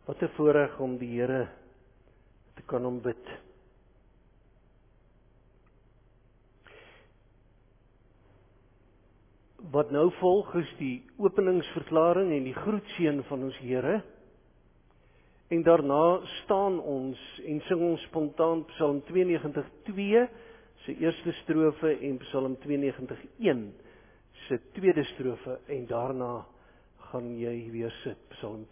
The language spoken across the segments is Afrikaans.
Wat 'n voorreg om die Here te kan aanbid. Wat nou volg is die openingsverklaring en die groetseën van ons Here. En daarna staan ons en sing ons spontaan Psalm 92:2 se eerste strofe en Psalm 92:1 se tweede strofe en daarna gaan jy weer sit. Psalm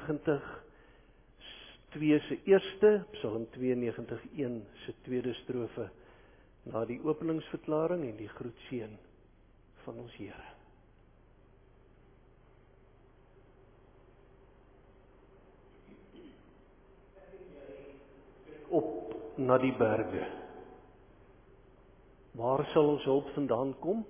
92:2 se eerste, Psalm 92:1 se tweede strofe na die openingsverklaring en die groetseën van ons Here. Op na die berge. Waar sal ons hulp vandaan kom?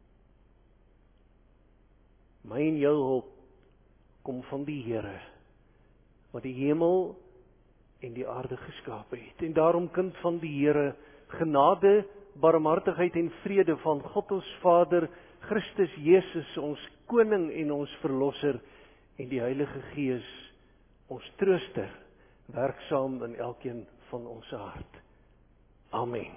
My en jou hulp kom van die Here, wat die hemel en die aarde geskaap het. En daarom, kind van die Here, genade, barmhartigheid en vrede van God ons Vader, Christus Jesus, ons Koning en ons Verlosser, en die Heilige Gees, ons Trooster, werksaam in elkeen van ons hart. Amen.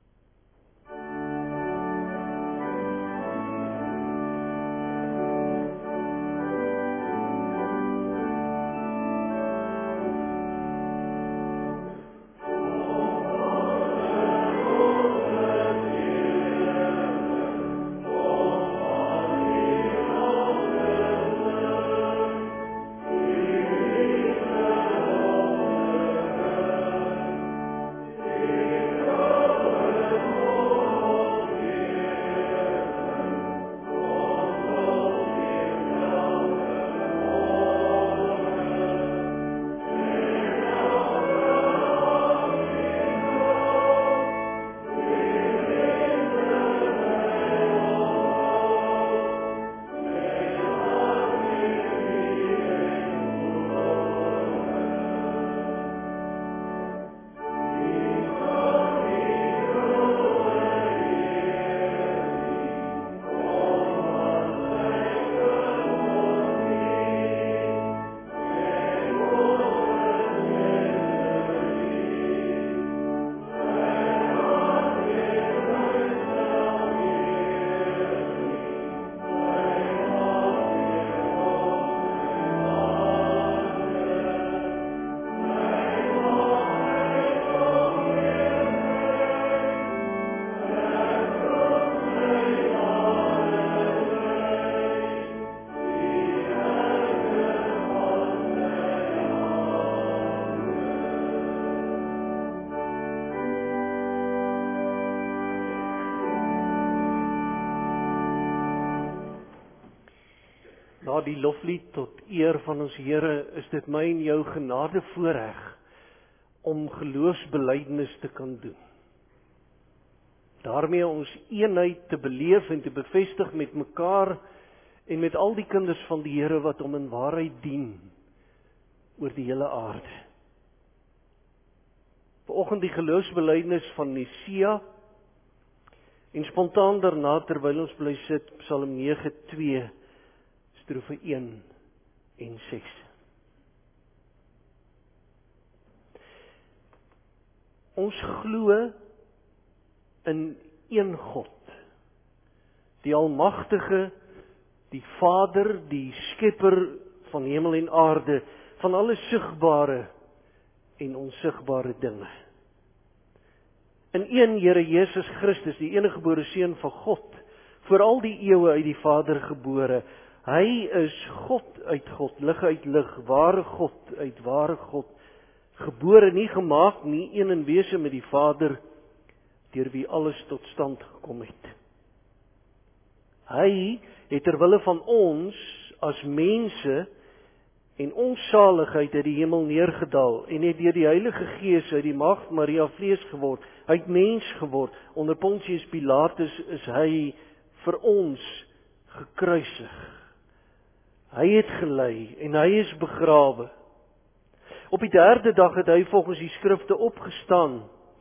Na die loflied tot eer van ons Here is dit my en jou genade voorreg om geloofsbelijdenis te kan doen. Daarmee ons eenheid te beleef en te bevestig met mekaar en met al die kinders van die Here wat hom in waarheid dien oor die hele aarde. Vanoggend die geloofsbelijdenis van Nicea en spontaan daarna terwyl ons bly sit Psalm 9:2 strofe 1 en 6. Ons glo in een God, die Almagtige, die Vader, die Skepper van hemel en aarde, van alle sigbare en onsigbare dinge. In een Here Jesus Christus, die eniggebore Seun van God, voor al die eeue uit die Vader gebore. Hy is God uit God, lig uit lig, ware God uit ware God, gebore, nie gemaak nie, een in wese met die Vader, deur wie alles tot stand gekom het. Hy het terwille van ons as mense en ons saligheid uit die hemel neergedaal en het deur die Heilige Gees uit die Maagd Maria vlees geword. Hy het mens geword. Onder Pontius Pilatus is hy vir ons gekruisig. Hy het gelei en hy is begrawe. Op die derde dag het hy volgens die skrifte opgestaan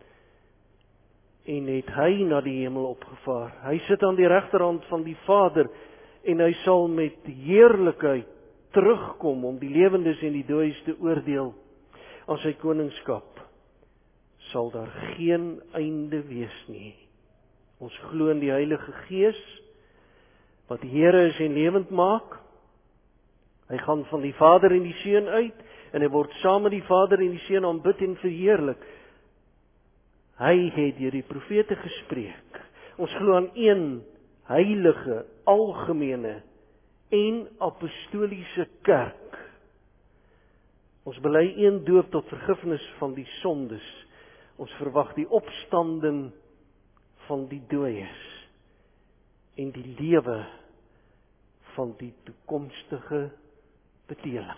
en het hy na die hemel opgevaar. Hy sit aan die regterhand van die Vader en hy sal met heerlikheid terugkom om die lewendes en die dooies te oordeel aan sy koningskap, sal daar geen einde wees nie. Ons glo in die Heilige Gees, wat die Here is en lewend maak. Hy gaan van die Vader en die Seun uit, en hy word saam met die Vader en die Seun aanbid en verheerlik. Hy het deur die profete gespreek. Ons glo aan een heilige, algemene en apostoliese kerk. Ons bely een doop tot vergifnis van die sondes. Ons verwag die opstanding van die dooies en die lewe van die toekomstige bedeling.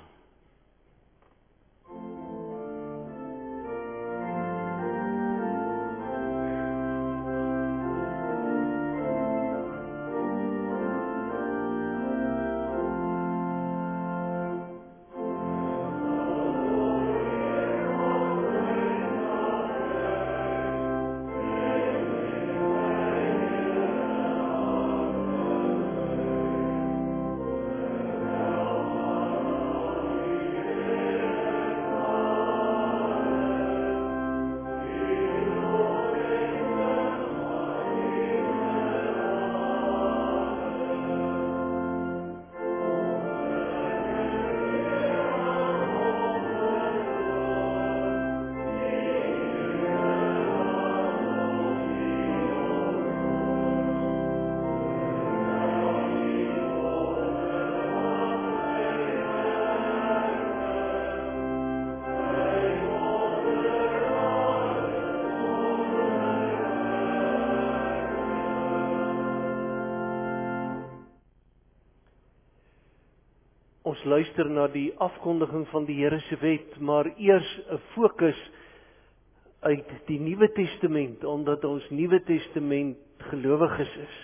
Ons luister na die afkondiging van die Here se wet, maar eers 'n fokus uit die Nuwe Testament, omdat ons Nuwe Testament gelowiges is.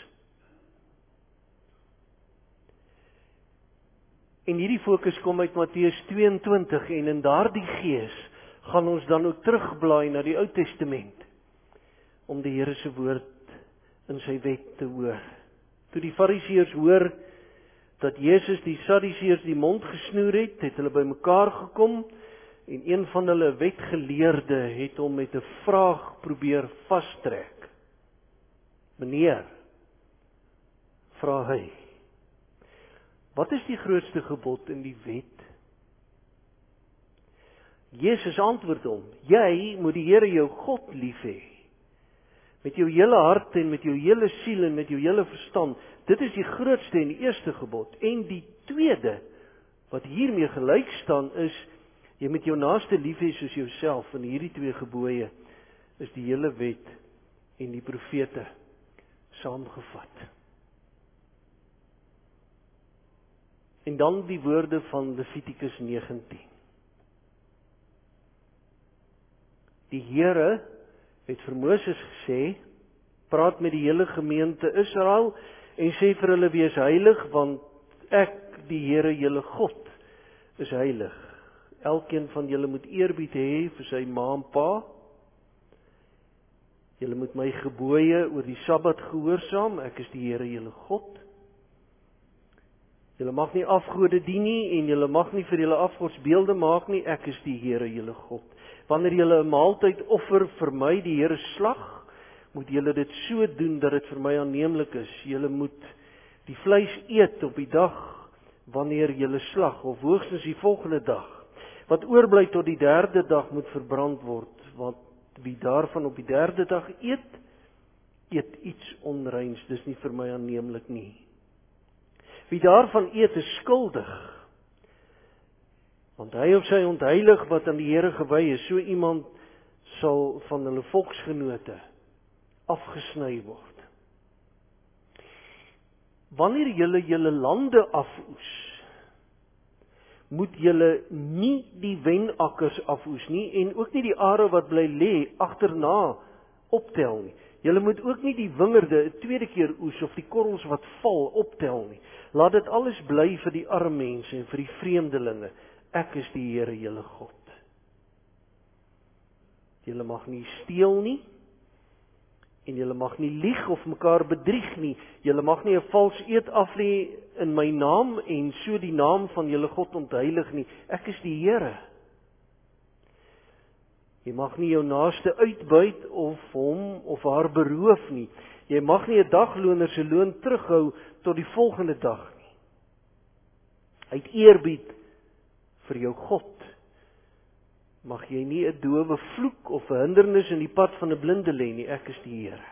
En hierdie fokus kom uit Matteus 22 en in daardie gees gaan ons dan ook terugblaai na die Ou Testament om die Here se woord in sy wet te hoor. Toe die Fariseërs hoor dat Jesus die Sadduseërs die mond gesnoer het hulle bymekaar gekom en een van hulle wetgeleerde het hom met 'n vraag probeer vastrek. Meneer, vra hy, wat is die grootste gebod in die wet? Jesus antwoord hom, jy moet die Here jou God lief hê. Met jou hele hart en met jou hele siel en met jou hele verstand. Dit is die grootste en die eerste gebod. En die tweede, wat hiermee gelyk staan is, jy moet jou naaste lief hê soos jouself. En hierdie twee gebooie is die hele wet en die profete saamgevat. En dan die woorde van Levitikus 19. Die Here het vir Moses gesê, praat met die hele gemeente Israel en sê vir hulle wees heilig, want ek, die Here julle God, is heilig. Elkeen van julle moet eerbied hê vir sy ma en pa. Julle moet my gebooie oor die Sabbat gehoorsaam, ek is die Here julle God. Julle mag nie afgode dien nie en julle mag nie vir julle afgodsbeelde maak nie, ek is die Here julle God. Wanneer julle 'n maaltyd offer vir my, die Here slag, moet julle dit so doen dat dit vir my aanneemlik is. Julle moet die vleis eet op die dag wanneer julle slag, of hoogstens die volgende dag. Wat oorbly tot die derde dag moet verbrand word, want wie daarvan op die derde dag eet, eet iets onreins, dis nie vir my aanneemlik nie. Wie daarvan eet is skuldig, want hy of sy ontheilig wat aan die Here gewy is, so iemand sal van hulle volksgenote afgesny word. Wanneer julle julle lande afoes, moet julle nie die wenakkers afoes nie, en ook nie die are wat bly lê agterna optel nie. Julle moet ook nie die wingerde 'n tweede keer oes, of die korrels wat val optel nie. Laat dit alles bly vir die arme mense en vir die vreemdelinge. Ek is die Here julle God. Julle mag nie steel nie. En julle mag nie lieg of mekaar bedrieg nie. Julle mag nie 'n vals eed aflê in my naam en so die naam van julle God ontheilig nie. Ek is die Here. Jy mag nie jou naaste uitbuit of hom of haar beroof nie. Jy mag nie 'n dagloner se loon terughou tot die volgende dag nie. Uit eerbied vir jou God mag jy nie 'n dowe vloek of 'n hindernis in die pad van 'n blinde lê nie. Ek is die Here.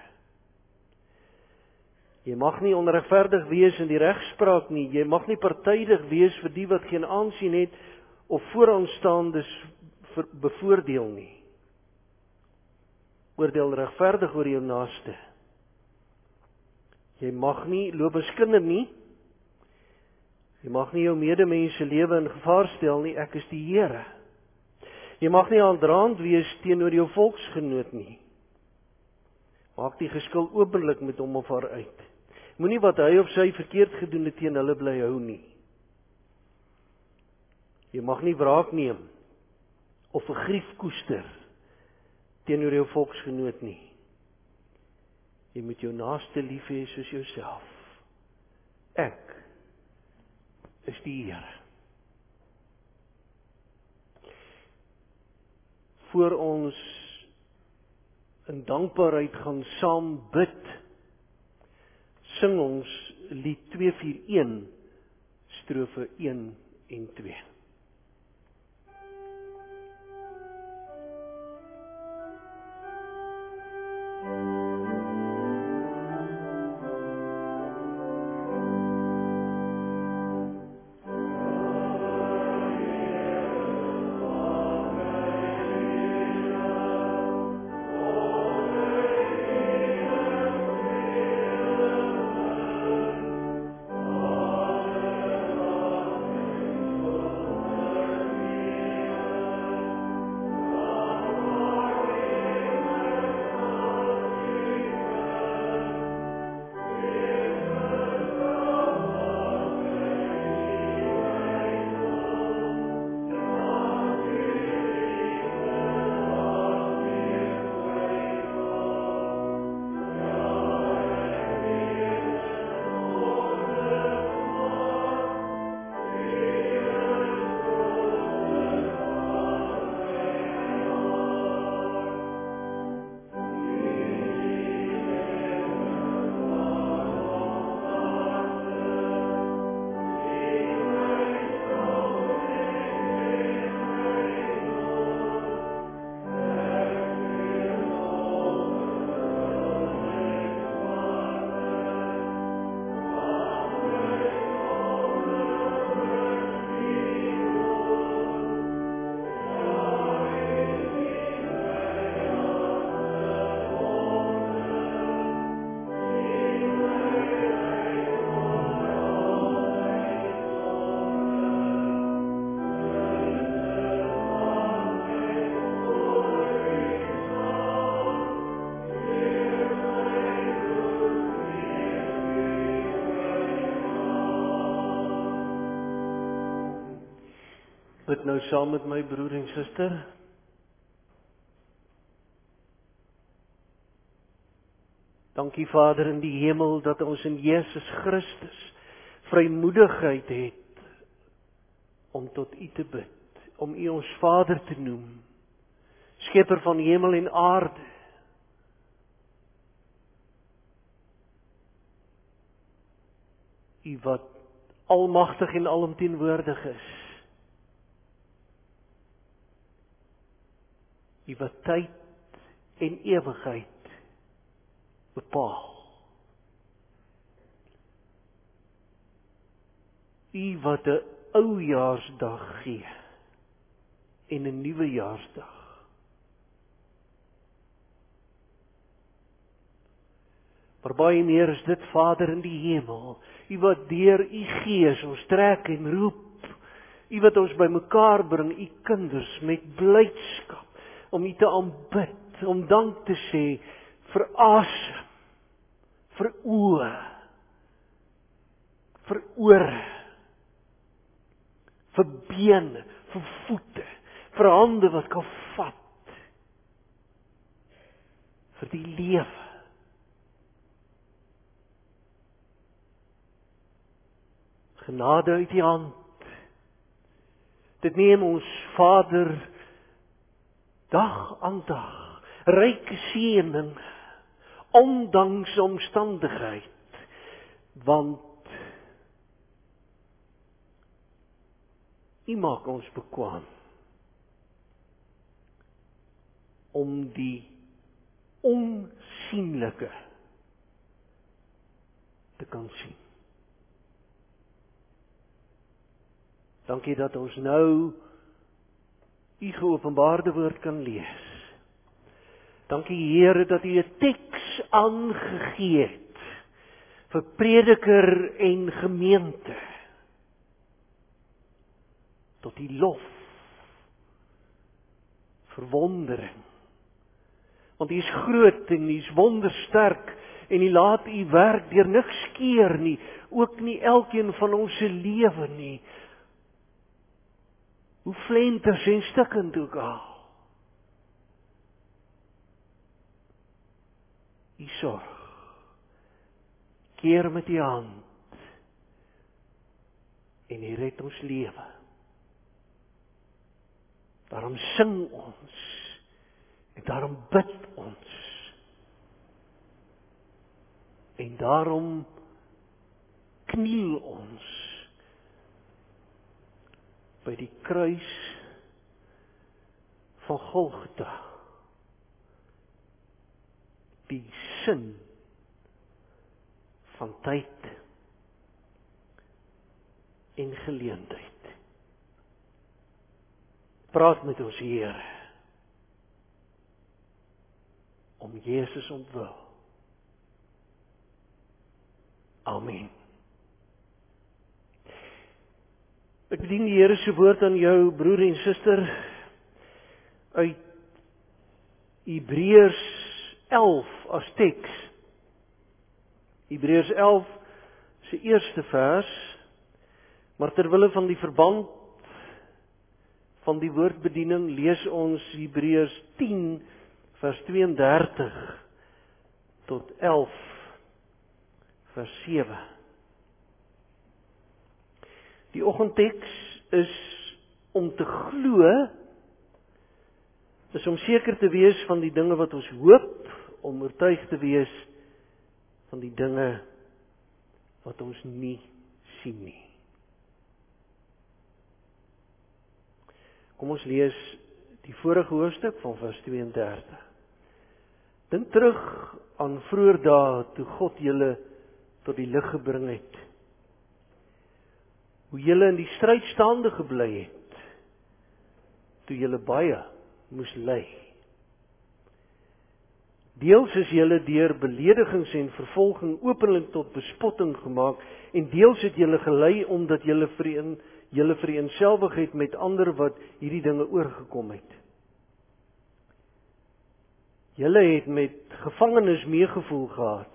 Jy mag nie onregverdig wees in die regspraak nie. Jy mag nie partydig wees vir die wat geen aansien het of vooraanstaandes bevoordeel nie. Oordeel regverdig oor jou naaste. Jy mag nie loopbeskinder nie. Jy mag nie jou medemens se lewe in gevaar stel nie. Ek is die Here. Jy mag nie aandraand wees teenoor jou volksgenoot nie. Maak die geskil openlik met hom of haar uit. Moenie wat hy of sy verkeerd gedoen het teen hulle bly hou nie. Jy mag nie wraak neem of 'n grief koester teenoor jou volksgenoot nie. Jy moet jou naaste lief hê soos jouself. Ek is die Here. Voor ons in dankbaarheid gaan saam bid, sing ons lied 241, strofe 1 en 2. Bid nou saam met my broer en suster. Dankie Vader in die hemel dat ons in Jesus Christus vrymoedigheid het om tot U te bid, om U ons Vader te noem, Skepper van hemel en aarde. U wat almagtig en alomteenwoordig is. U wat tyd en ewigheid bepaal. U wat 'n oujaarsdag gee en 'n nuwe jaarsdag. Maar baie meer is dit, Vader in die hemel. U wat deur U Gees ons trek en roep. U wat ons bymekaar bring, U kinders met blydskap om U te aanbid, om dank te sê vir asem, vir oë, vir ore, vir bene, vir voete, vir hande wat kan vat, vir die lewe Genade uit die hand. Dit neem ons Vader dag aan dag, ryke seëning, ondanks omstandigheid, want U maak ons bekwaam om die onsienlike te kan sien. Dankie dat ons nou U geopenbaarde woord kan lees. Dankie Here dat U 'n teks aangegee het vir prediker en gemeente. Tot die lof, verwondering. Want U is groot en U is wondersterk en U laat U werk deur niks keer nie, ook nie elkeen van ons se lewe nie. Hoe flenters en stikkend ook al. U sorg. Keer met U hand en U red ons lewe. Daarom sing ons en daarom bid ons. En daarom kniel ons by die kruis van Golgotha. Die sin van tyd en geleentheid. Praat met ons Here om Jesus ontwil. Amen. Ek bedien die Here se woord aan jou broer en suster uit Hebreërs 11 as teks. Hebreërs 11 se eerste vers, maar terwille van die verband van die woordbediening lees ons Hebreërs 10 vers 32 tot 11 vers 7. Die oggendteks is om te glo, is om seker te wees van die dinge wat ons hoop, om oortuig te wees van die dinge wat ons nie sien nie. Kom ons lees die vorige hoofstuk van vers 32. Dink terug aan vroeër dae toe God julle tot die lig gebring het. Hoe julle in die stryd staande gebly het, toe julle baie moes ly. Deels is julle deur beledigings en vervolging openlik tot bespotting gemaak, en deels het julle gelei omdat julle vereenselwigheid met ander wat hierdie dinge oorgekom het. Julle het met gevangenes meegevoel gehad,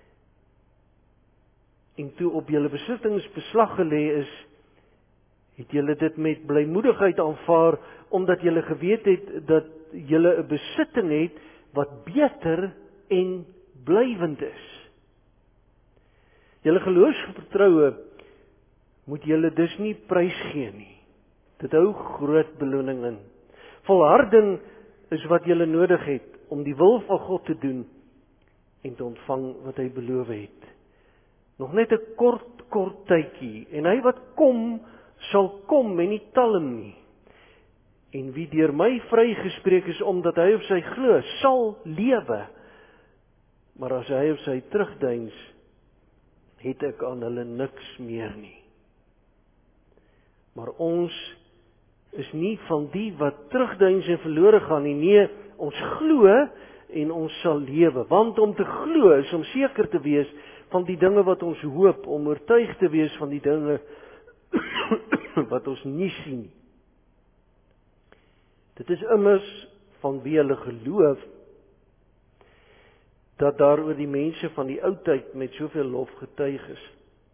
en toe op julle besittings beslag gelê is, het julle dit met blymoedigheid aanvaar, omdat julle geweet het dat julle 'n besitting het wat beter en blywend is. Julle geloofsvertroue moet julle dus nie prysgee nie. Dit hou groot beloning in. Volharding is wat julle nodig het om die wil van God te doen en te ontvang wat hy beloof het. Nog net 'n kort tydjie, en hy wat kom, sal kom en nie talm nie. En wie deur my vrygespreek is omdat hy op sy glo, sal lewe. Maar as hy op sy terugdeins, het ek aan hulle niks meer nie. Maar ons is nie van die wat terugdeins en verlore gaan nie. Nee, ons glo en ons sal lewe. Want om te glo is om seker te wees van die dinge wat ons hoop, om oortuig te wees van die dinge wat ons nie sien nie. Dit is immers van wie hulle geloof, dat daar oor die mense van die ou tyd met soveel lof getuig is.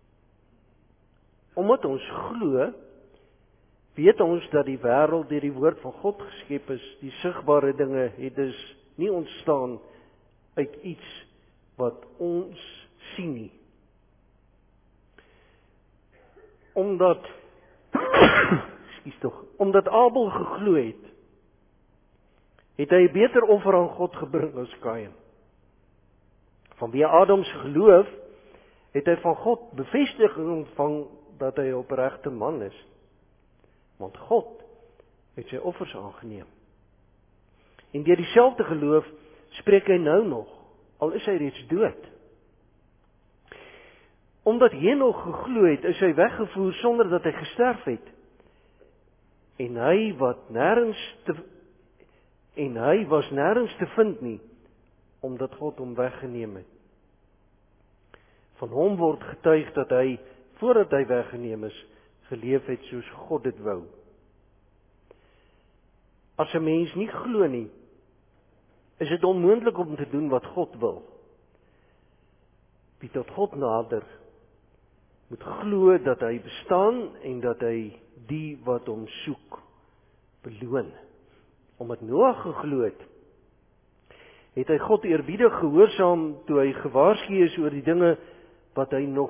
Omdat ons glo, weet ons dat die wêreld deur die woord van God geskep is. Die sigbare dinge het dus nie ontstaan uit iets wat ons sien nie. omdat omdat Abel geglo het hy 'n beter offer aan God gebring as Kain. Vanweë Adams geloof het hy van God bevestiging ontvang dat hy 'n opregte man is. Want God het sy offers aangeneem. En deur dieselfde geloof spreek hy nou nog, al is hy reeds dood. Omdat Henog geglo het, is hy weggevoer sonder dat hy gesterf het. En hy was nêrens te vind nie, omdat God hom weggeneem het. Van hom word getuig dat hy, voordat hy weggeneem is, geleef het soos God dit wou. As 'n mens nie glo nie, is dit onmoontlik om te doen wat God wil. Wie tot God nader, moet glo dat hy bestaan en dat hy die wat hom soek, beloon. Omdat Noag geglo het hy God eerbiedig gehoorsaam toe hy gewaarsku is oor die dinge wat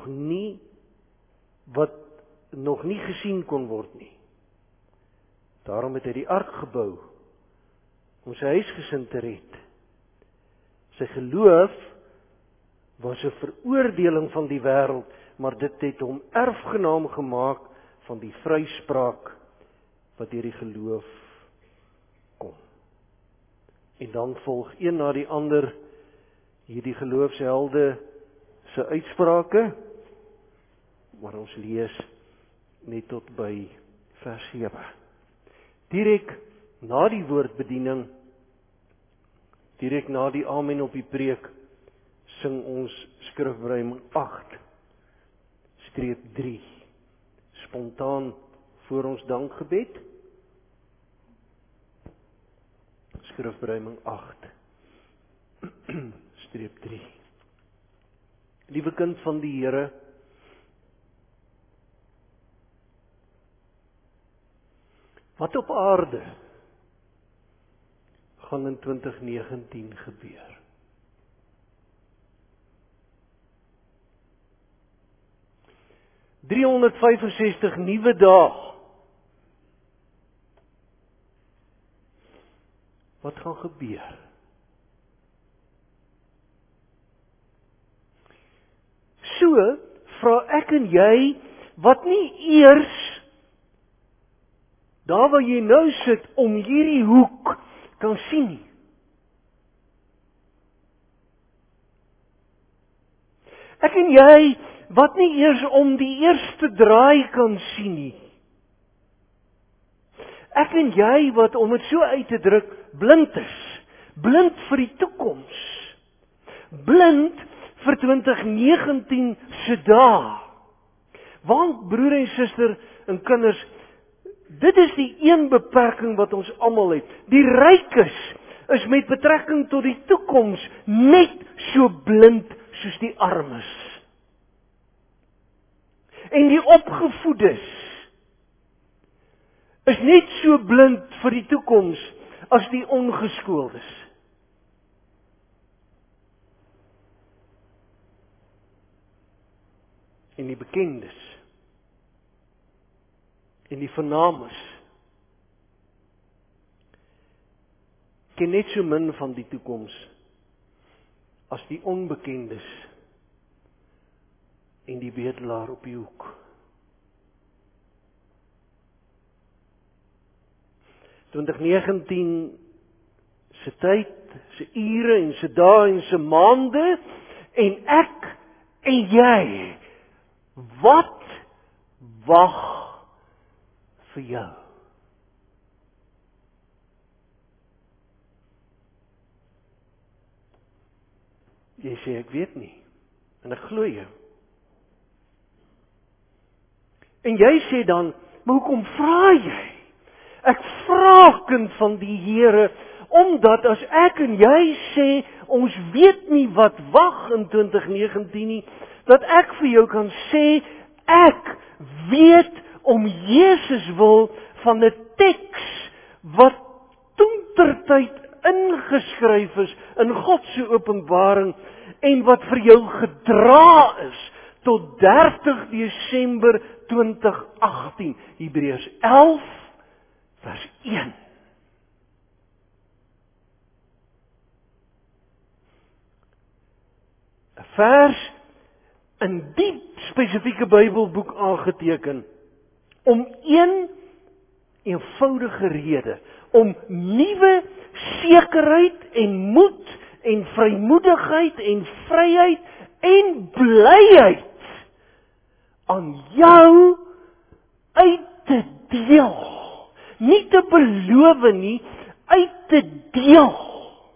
nog nie gesien kon word nie. Daarom het hy die ark gebou om sy huisgesin te red. Sy geloof was 'n veroordeling van die wêreld, maar dit het hom erfgenaam gemaak van die vryspraak wat deur die geloof kom. En dan volg een na die ander hierdie geloofshelde se uitsprake, maar ons lees net tot by vers 7. Direk na die woordbediening, direk na die amen op die preek, sing ons skrifruiming 8/3, spontaan voor ons dankgebed. Skrifruiming 8/3. Liewe kind van die Here, wat op aarde gaan in 2019 gebeur? ...365 nuwe dae. Wat gaan gebeur? So vra ek en jy, wat nie eers daar waar jy nou sit om hierdie hoek kan sien nie. Ek en jy wat nie eers om die eerste draai kan sien nie. Ek en jy wat, om dit so uit te druk, blind is. Blind vir die toekoms. Blind vir 2019 se dae. Want broer en suster en kinders, dit is die een beperking wat ons almal het. Die rykes is met betrekking tot die toekoms net so blind soos die armes. En die opgevoedes is net so blind vir die toekoms as die ongeskooldes. En die bekendes en die vernames ken net so min van die toekoms as die onbekendes en die bedelaar op die hoek. In 2019 se tyd, se ure en se dae en se maande, en ek en jy, wat wag vir jou? Jy sê ek weet nie, en ek glo jou. En jy sê dan, maar hoekom vra jy? Ek vra, kind van die Here, omdat as ek en jy sê, ons weet nie wat wag in 2019 nie, dat ek vir jou kan sê, ek weet om Jesus wil van 'n teks wat toentertyd ingeskryf is in God se openbaring en wat vir jou gedra is tot 30 Desember 2018. Hebreërs 11 vers 1. Een vers in die spesifieke Bybelboek aangeteken om een eenvoudige rede, om nuwe sekerheid en moed en vrymoedigheid en vryheid en blyheid aan jou uit te deel. Nie te beloof nie, uit te deel.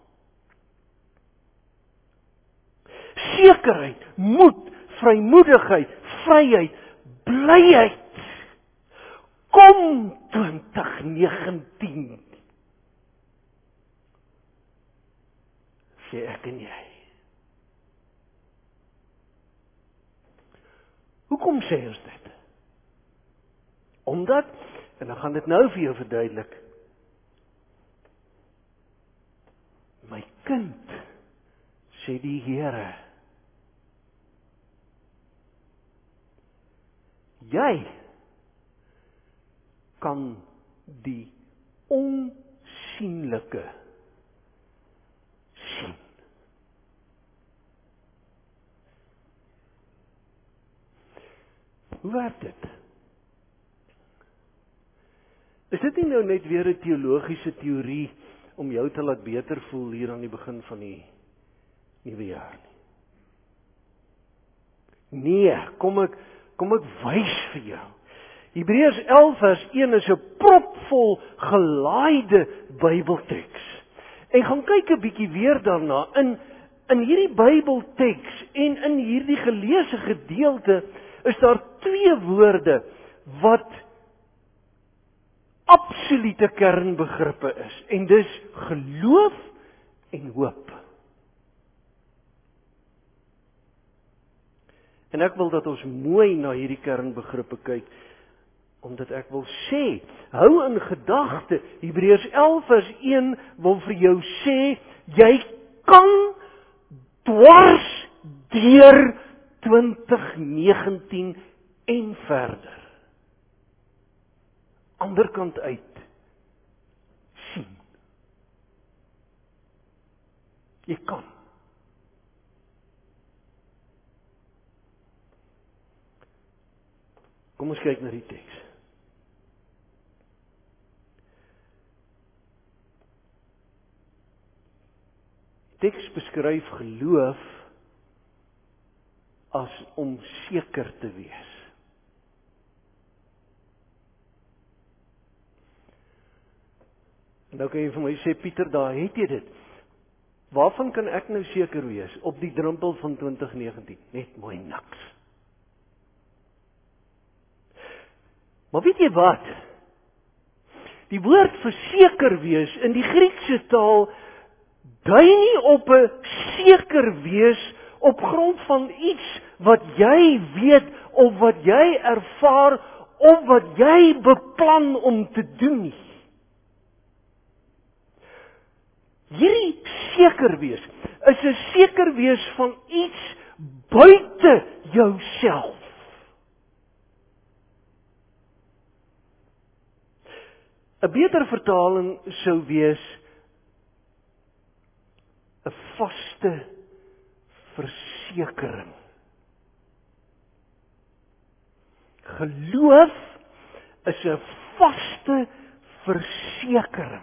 Sekerheid, moed, vrymoedigheid, vryheid, blyheid. Kom 2019. Sê ek en jy. Hoekom sê ons dit? Omdat, en dan gaan dit nou vir jou verduidelik, my kind, sê die Here, jy kan die onsienlike sien. Hoe werk dit? Is dit nie nou net weer 'n teologiese teorie om jou te laat beter voel hier aan die begin van die nuwe jaar nie? Nee, kom ek wys vir jou. Hebreërs 11 vers 1 is 'n propvol gelaaide Bybelteks. En gaan kyk 'n bietjie weer daarna. In hierdie Bybelteks en in hierdie geleesde gedeelte is daar twee woorde wat absolute kernbegrippe is. En dis geloof en hoop. En ek wil dat ons mooi na hierdie kernbegrippe kyk, omdat ek wil sê, hou in gedagte, Hebreërs 11 vers 1 wil vir jou sê, jy kan dwars deur 2019 en verder, anderkant uit, sien. Jy kan. Kom ons kyk na die teks. Die teks beskryf geloof as om seker te wees. En nou kan jy vir my sê, Pieter, daar het jy dit. Waarvan kan ek nou seker wees op die drempel van 2019? Net mooi niks. Maar weet jy wat? Die woord verseker wees in die Griekse taal dui nie op 'n seker wees op grond van iets wat jy weet of wat jy ervaar of wat jy beplan om te doen nie. Hierdie seker wees is 'n seker wees van iets buite jouself. Een beter vertaling sou wees 'n vaste versekering. Geloof is 'n vaste versekering.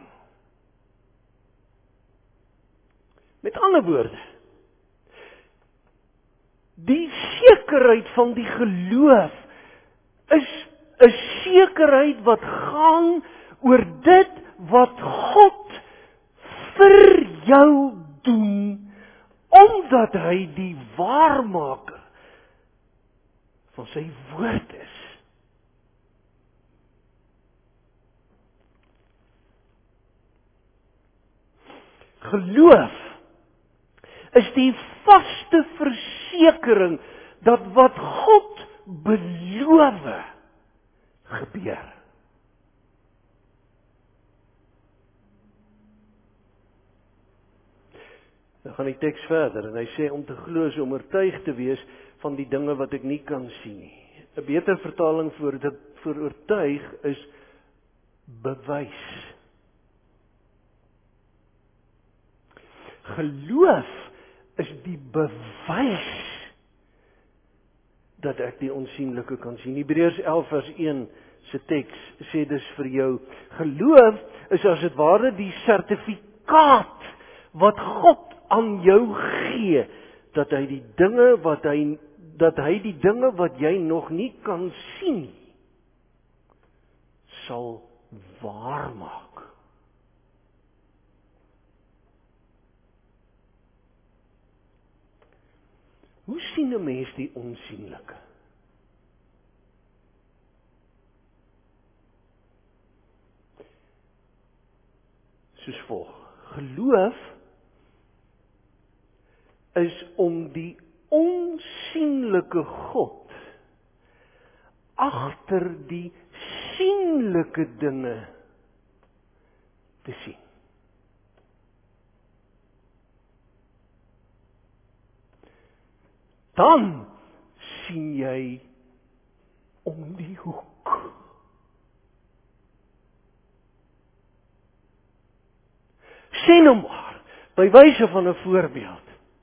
Met ander woorde, die sekerheid van die geloof is 'n sekerheid wat gaan oor dit wat God vir jou doen, omdat hy die waarmaker van sy woord is. Geloof is die vaste versekering dat wat God beloof gebeur. Dan gaan die teks verder en hy sê om te glo is om oortuig te wees van die dinge wat ek nie kan sien nie. 'n Beter vertaling vir oortuig is bewys. Geloof is die bewys dat ek die onsienlike kan sien. Hebreërs 11 vers 1 se teks sê dus vir jou, geloof is as dit ware die sertifikaat wat God aan jou gee, dat hy die dinge wat jy nog nie kan sien, sal waarmaak. Hoe sien 'n mens die onsienlike? Soos volg: geloof is om die onsienlike God agter die sienlike dinge te sien. Dan sien jy om die hoek. Sê nou maar, by wyse van 'n voorbeeld.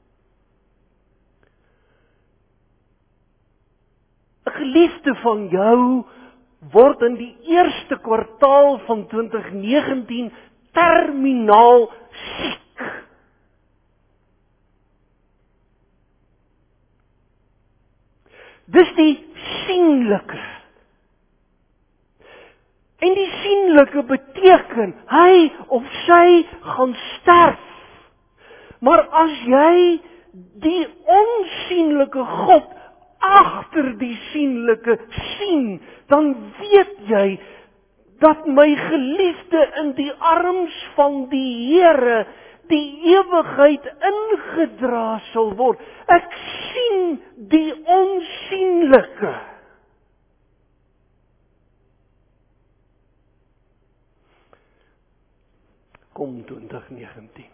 'n Geliefde van jou word in die eerste kwartaal van 2019 terminaal siek. Dis die sienlike. En die sienlike beteken, hy of sy gaan sterf. Maar as jy die onsienlike God agter die sienlike sien, dan weet jy dat my geliefde in die arms van die Here die ewigheid ingedra sal word. Ek sien die onsienlike. Kom 2019.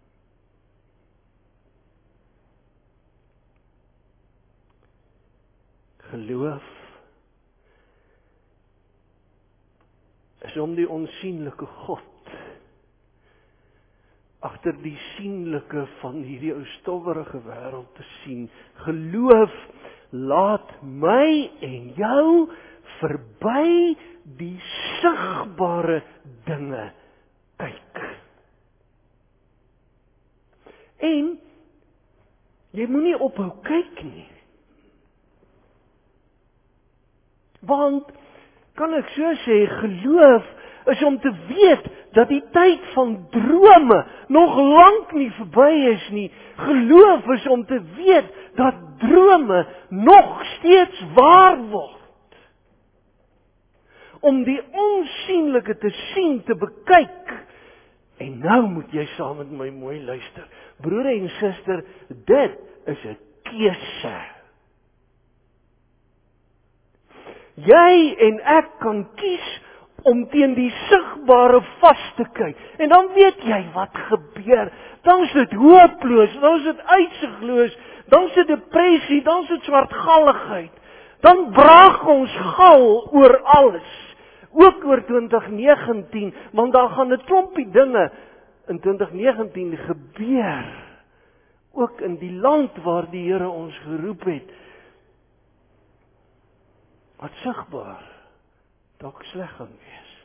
Geloof is om die onsienlike God agter die sienlike van hierdie ou stowwerige wêreld te sien. Geloof laat my en jou verby die sigbare dinge kyk. En jy moenie ophou kyk nie. Want, kan ek so sê, geloof is om te weet dat die tyd van drome nog lank nie verby is nie. Geloof is om te weet dat drome nog steeds waar word. Om die onsienlike te sien, te bekyk. En nou moet jy saam met my mooi luister. Broer en suster, dit is 'n keuse. Jy en ek kan kies om teen die sigbare vas te kyk. En dan weet jy wat gebeur. Dan is dit hooploos, dan is dit uitsigloos, dan is dit depressie, dan is dit swartgalligheid. Dan braak ons gal oor alles. Ook oor 2019, want daar gaan 'n klompie dinge in 2019 gebeur. Ook in die land waar die Here ons geroep het. Wat sigbaar dalk sleg gaan wees.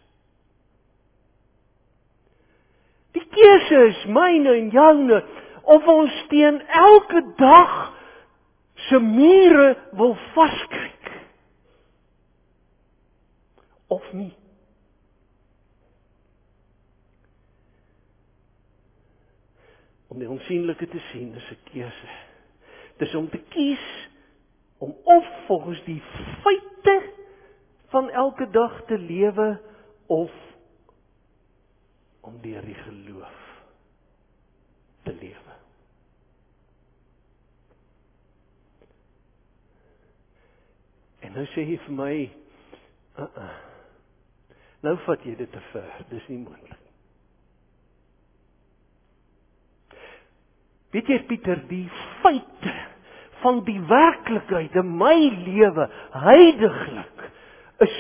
Die keuse is myne en joune, of ons teen elke dag se mure wil vaskyk. Of nie. Om die onsienlike te sien is 'n keuse. Dis om te kies om of volgens die feite van elke dag te lewe, of om deur die geloof te lewe. En nou sê jy vir my, nou vat jy dit te ver, dis nie moontlik. Weet jy Pieter, die feite van die werklikheid in my lewe heiliglik is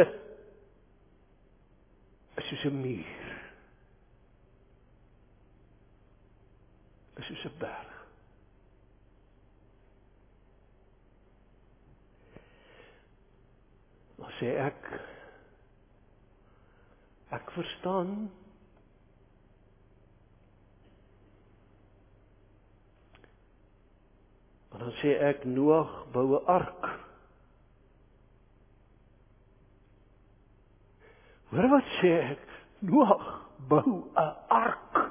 soos 'n muur. Is soos 'n berg. Dan sê ek verstaan. Maar dan sê ek, Noag bou 'n ark. Hoor wat sê ek? Noag bou 'n ark.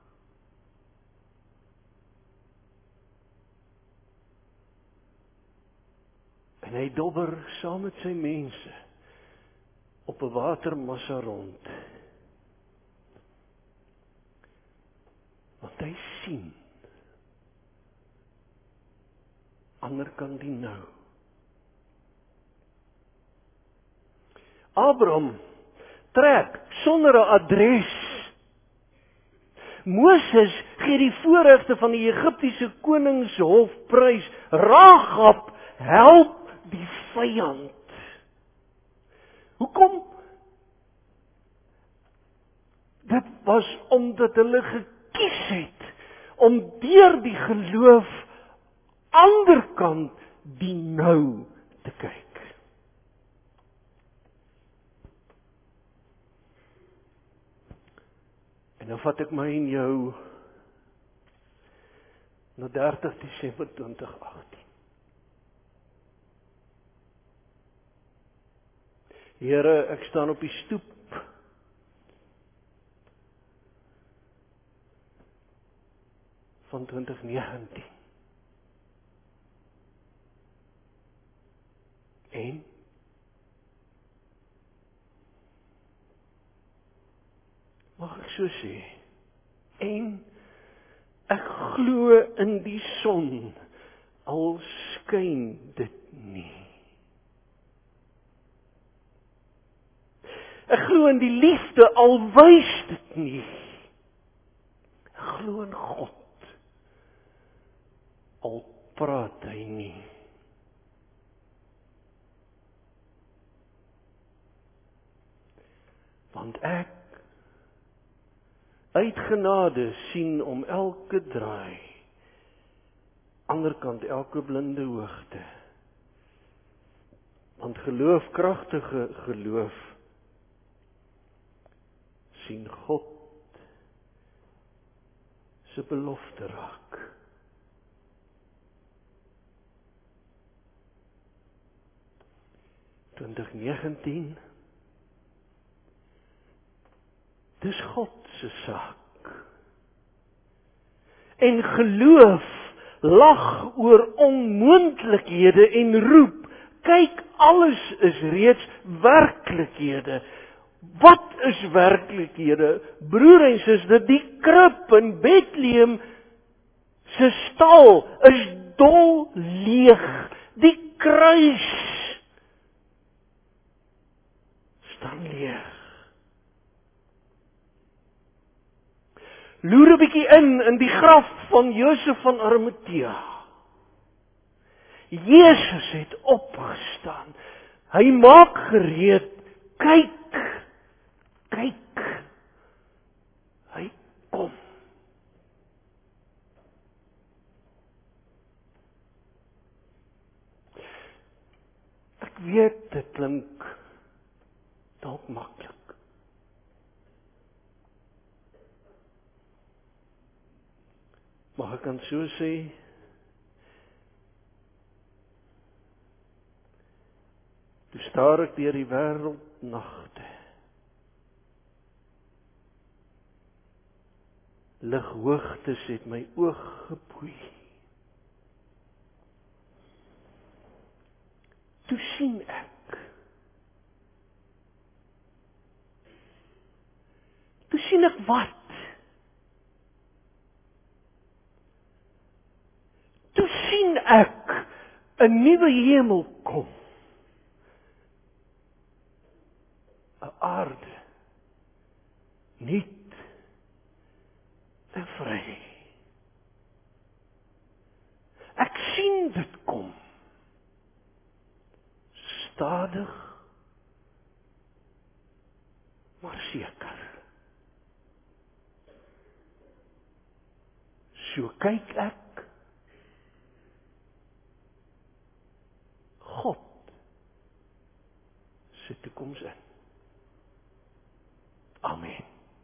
En hy dobber saam met sy mense op 'n watermassa rond. Want hy sien, ander kan die nou. Abraham trek sonder 'n adres. Moses gee die voorregte van die Egiptiese koningshof prys. Rahab help die vyand. Hoekom? Dit was omdat hulle gekies het om deur die geloof anderkant die nou te kyk. En nou vat ek my en jou na 30 Desember 2018. Here, ek staan op die stoep van 2019. En mag ek so sê, en ek glo in die son, al skyn dit nie. Ek glo in die liefde, al wys dit nie. Ek glo in God, al praat hy nie. Want ek uit genade sien om elke draai, anderkant elke blinde hoogte. Want geloofkragtige geloof sien God se belofte raak. In 2019 dis God se saak. En geloof lag oor onmoontlikhede en roep, kyk, alles is reeds werklikhede. Wat is werklikhede? Broer en suster, die krib in Bethlehem se stal is dol leeg. Die kruis staan leeg. Loer 'n bietjie in die graf van Josef van Arimatea. Jesus het opgestaan. Hy maak gereed. Kyk, kyk. Hy kom. Ek weet dit klink dalk maklik. Maar ek kan so sê, toe staar ek deur die wêreld nagte. Lighoogtes het my oog geboei. Toe sien ek. Toe sien ek wat? Toe sien ek 'n nuwe hemel kom. 'n aarde nuut en vry. Ek sien dit So kyk ek God se toekoms in. Amen.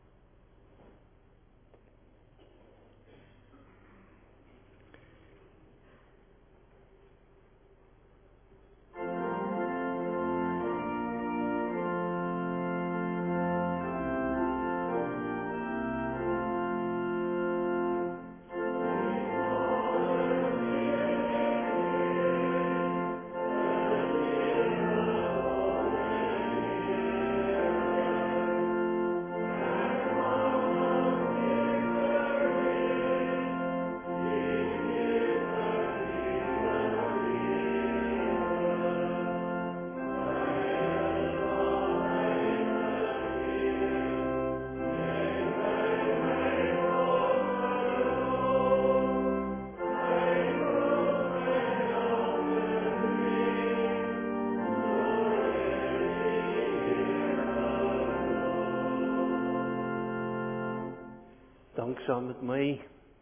Dank saam met my.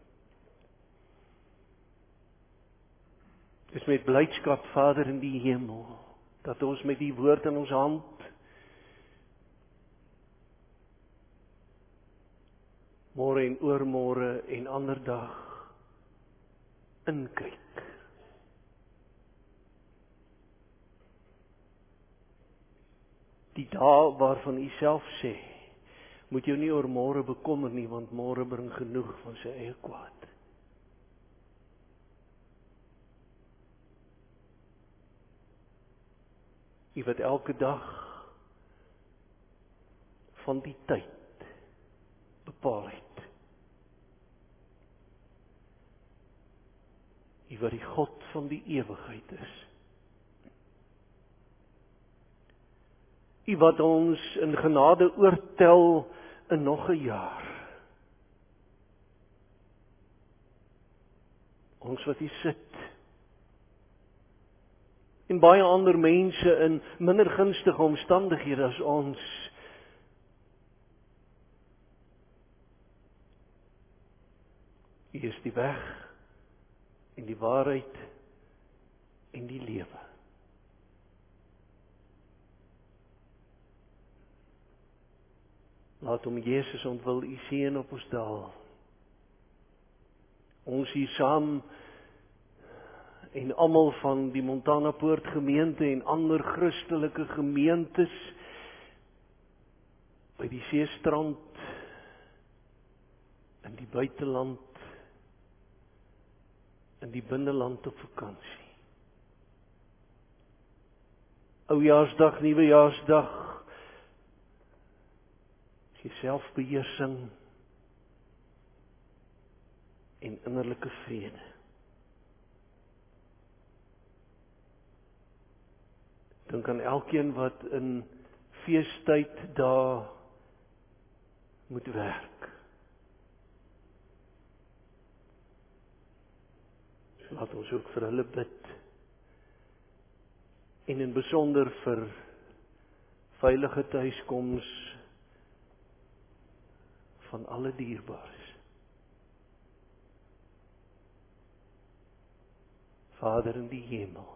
Dis met blydskap, Vader in die hemel, dat ons met die woord in ons hand môre en oormôre en ander dag inkyk. Die dae waarvan U self sê, moet jou nie oor môre bekommer nie, want môre bring genoeg van sy eie kwaad. U wat elke dag van die tyd bepaal het. U wat die God van die ewigheid is. U wat ons in genade oortel in nog 'n jaar. Ons wat hier sit. En baie ander mense in minder gunstige omstandighede as ons. U is die weg en die waarheid en die lewe. Laat hom Jesus ontwil U seën op ons daal. Ons hier saam en almal van die Montana Poort gemeente en ander Christelike gemeentes by die seestrand, in die buiteland, in die binneland op vakansie. Oujaarsdag, nuwejaarsdag, selfbeheersing en innerlike vrede. Dink aan elkeen wat in feestyd daar moet werk. Laat ons ook vir hulle bid. En in besonder vir veilige tuiskoms van alle dierbares. Vader in die hemel,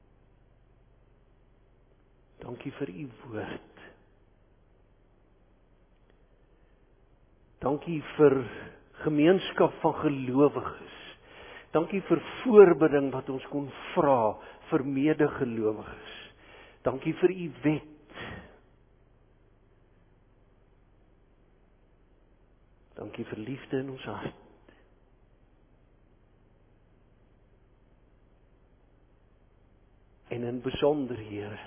dankie vir U woord. Dankie vir gemeenskap van gelowiges. Dankie vir voorbidding wat ons kon vra vir medegelowiges. Dankie vir U wet. Dankie vir liefde in ons hart. En in besonder, Here,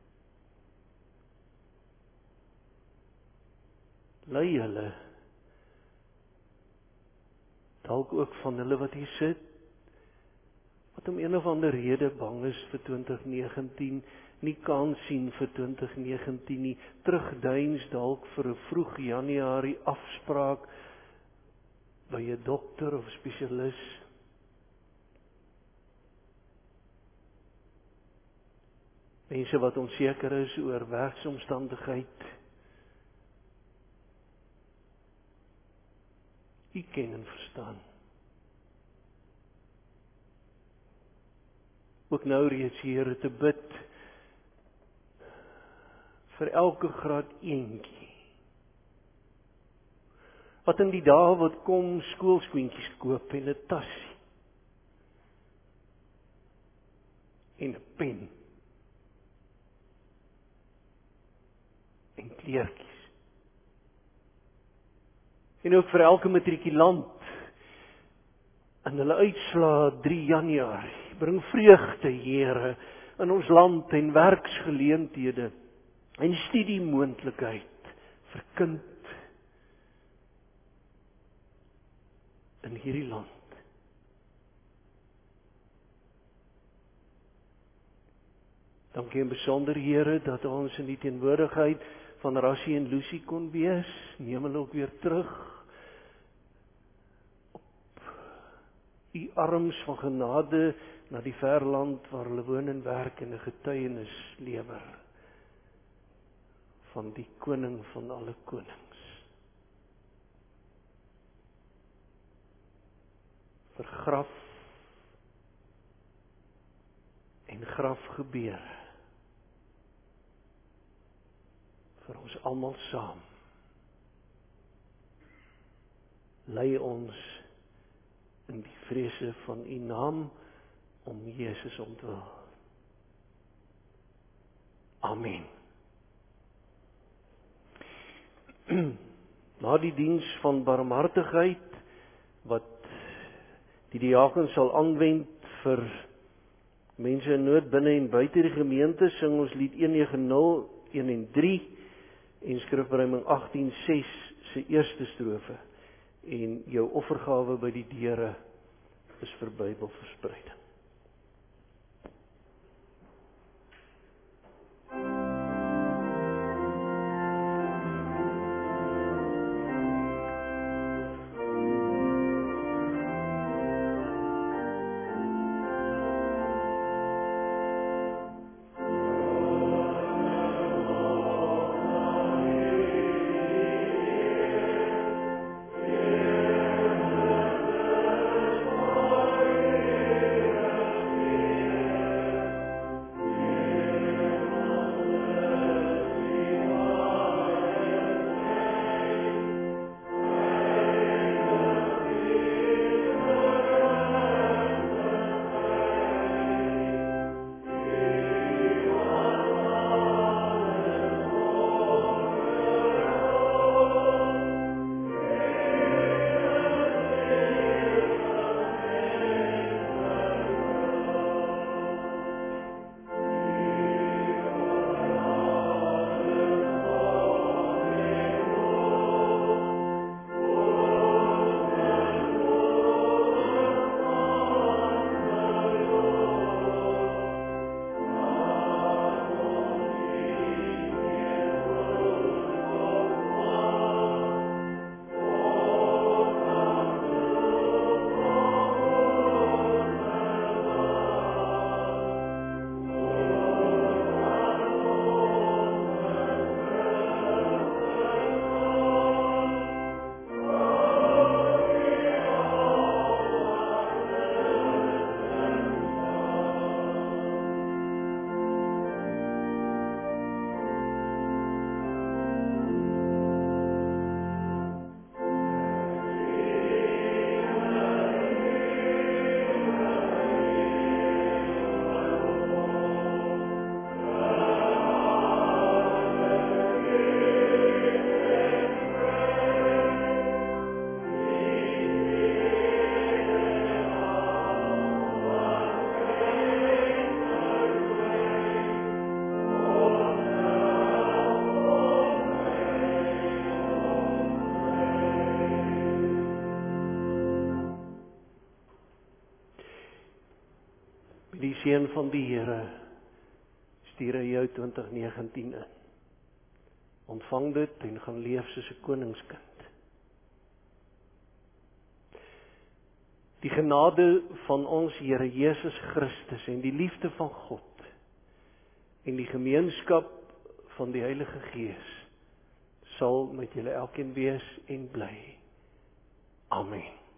lei hulle, dalk ook van hulle wat hier sit, wat om een of ander rede bang is vir 2019, nie kan sien vir 2019 nie, terugdeins dalk vir 'n vroeg Januarie afspraak by 'n dokter of spesialis. Mense wat onseker is oor werksomstandigheid. U ken en verstaan. ook nou reeds, Here, te bid vir elke graad eentjie wat in die dae wat kom skoolskoentjies koop en 'n tasie en 'n pen en kleertjies. En ook vir elke matrikulant in hulle uitslae 3 Januarie. Bring vreugde, Here, in ons land en werksgeleenthede en studiemoontlikheid vir kind in hierdie land. Dankie in besonder, Here, dat ons in die teenwoordigheid van Rassie en Lucy kon wees. Neem hulle ook weer terug op u arms van genade na die ver land waar hulle woon en werk en 'n getuienis lewer van die koning van alle konings. Vir graf en grafgebeure vir ons almal saam. Lei ons in die vrese van u naam om Jesus ontwil. Amen. Na die diens van barmhartigheid wat die diaken sal aanwend vir mense in nood binne en buite die gemeente, sing ons lied 190, 1 en 3 en skrifberuiming 18:6 se eerste strofe. En jou offergawe by die deure is vir Bybelverspreiding. Die seën van die Here stuur hy jou 2019 in. Ontvang dit en gaan leef soos 'n koningskind. Die genade van ons Here Jesus Christus en die liefde van God en die gemeenskap van die Heilige Gees sal met julle elkeen wees en bly. Amen.